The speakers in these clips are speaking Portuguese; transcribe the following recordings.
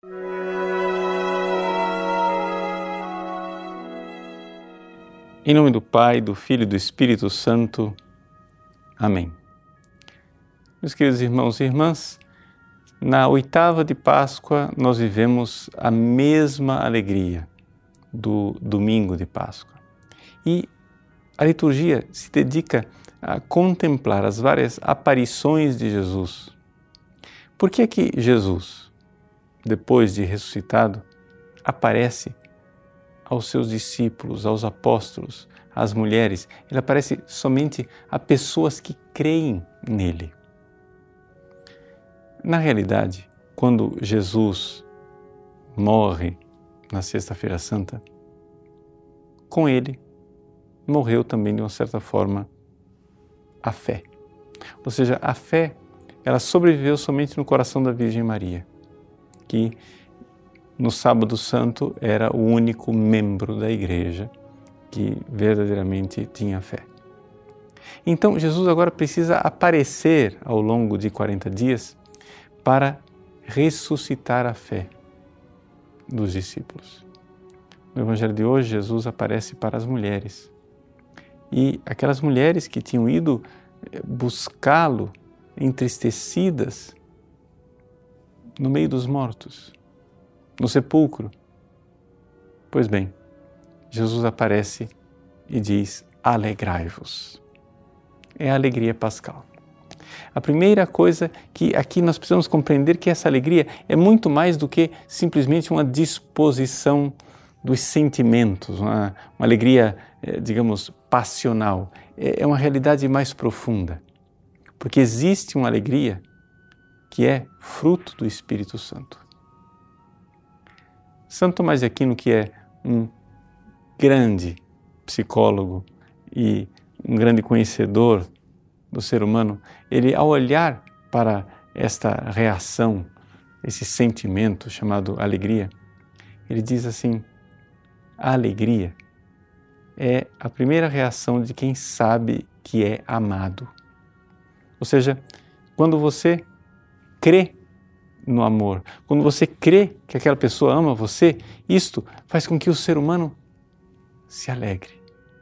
Em nome do Pai, do Filho e do Espírito Santo. Amém. Meus queridos irmãos e irmãs, na oitava de Páscoa nós vivemos a mesma alegria do domingo de Páscoa. E a liturgia se dedica a contemplar as várias aparições de Jesus. Por que é que Jesus, depois de ressuscitado, aparece aos seus discípulos, aos apóstolos, às mulheres? Ele aparece somente a pessoas que creem nele. Na realidade, quando Jesus morre na Sexta-feira Santa, com ele morreu também, de uma certa forma, a fé. Ou seja, a fé, ela sobreviveu somente no coração da Virgem Maria, que no Sábado Santo era o único membro da Igreja que verdadeiramente tinha fé. Então, Jesus agora precisa aparecer ao longo de 40 dias para ressuscitar a fé dos discípulos. No Evangelho de hoje, Jesus aparece para as mulheres. E aquelas mulheres que tinham ido buscá-lo entristecidas no meio dos mortos, no sepulcro. Pois bem, Jesus aparece e diz: alegrai-vos. É a alegria pascal. A primeira coisa que aqui nós precisamos compreender que essa alegria é muito mais do que simplesmente uma disposição dos sentimentos, uma alegria, digamos, passional. É uma realidade mais profunda, porque existe uma alegria que é fruto do Espírito Santo. Santo Tomás de Aquino, que é um grande psicólogo e um grande conhecedor do ser humano, ele, ao olhar para esta reação, esse sentimento chamado alegria, ele diz assim: a alegria é a primeira reação de quem sabe que é amado. Ou seja, quando você crê no amor, quando você crê que aquela pessoa ama você, isto faz com que o ser humano se alegre.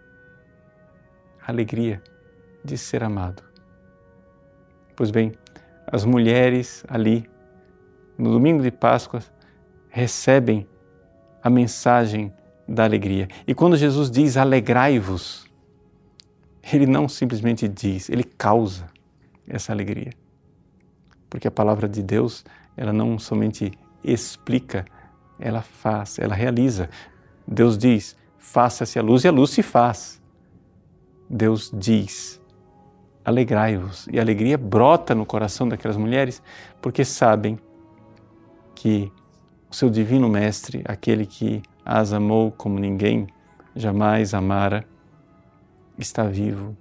A alegria de ser amado. Pois bem, as mulheres ali, no domingo de Páscoa, recebem a mensagem da alegria. E quando Jesus diz alegrai-vos, ele não simplesmente diz, ele causa essa alegria. Porque a palavra de Deus, ela não somente explica, ela faz, ela realiza. Deus diz, faça-se a luz, e a luz se faz. Deus diz, alegrai-vos. E a alegria brota no coração daquelas mulheres, porque sabem que o seu divino Mestre, aquele que as amou como ninguém jamais amara, está vivo.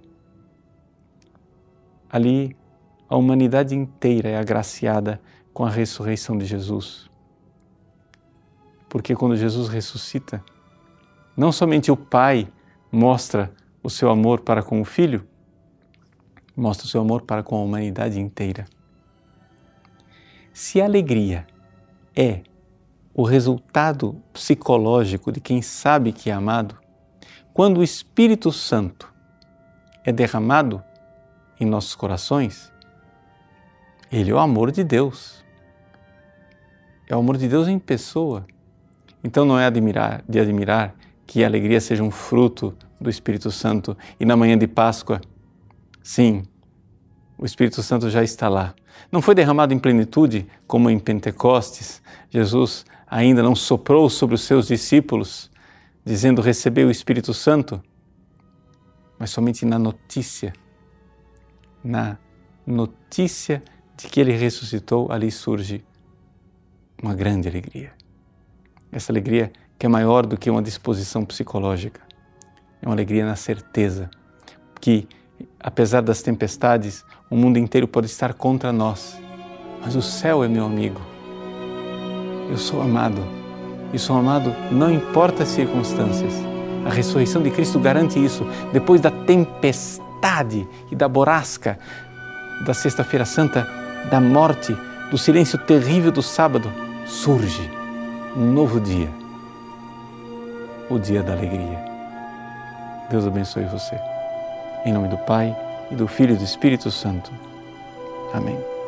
Ali, a humanidade inteira é agraciada com a ressurreição de Jesus. Porque quando Jesus ressuscita, não somente o Pai mostra o seu amor para com o Filho, mostra o seu amor para com a humanidade inteira. Se a alegria é o resultado psicológico de quem sabe que é amado, quando o Espírito Santo é derramado em nossos corações, ele é o amor de Deus. É o amor de Deus em pessoa. Então não é de admirar que a alegria seja um fruto do Espírito Santo e na manhã de Páscoa, sim, o Espírito Santo já está lá. Não foi derramado em plenitude como em Pentecostes. Jesus ainda não soprou sobre os seus discípulos, dizendo recebei o Espírito Santo, mas somente na notícia de que ele ressuscitou, ali surge uma grande alegria. Essa alegria que é maior do que uma disposição psicológica. É uma alegria na certeza que, apesar das tempestades, o mundo inteiro pode estar contra nós, mas o céu é meu amigo. Eu sou amado, e sou amado não importa as circunstâncias. A ressurreição de Cristo garante isso. Depois da tempestade e da borrasca da Sexta-feira Santa, da morte, do silêncio terrível do sábado, surge um novo dia, o dia da alegria. Deus abençoe você. Em nome do Pai, e do Filho e do Espírito Santo. Amém.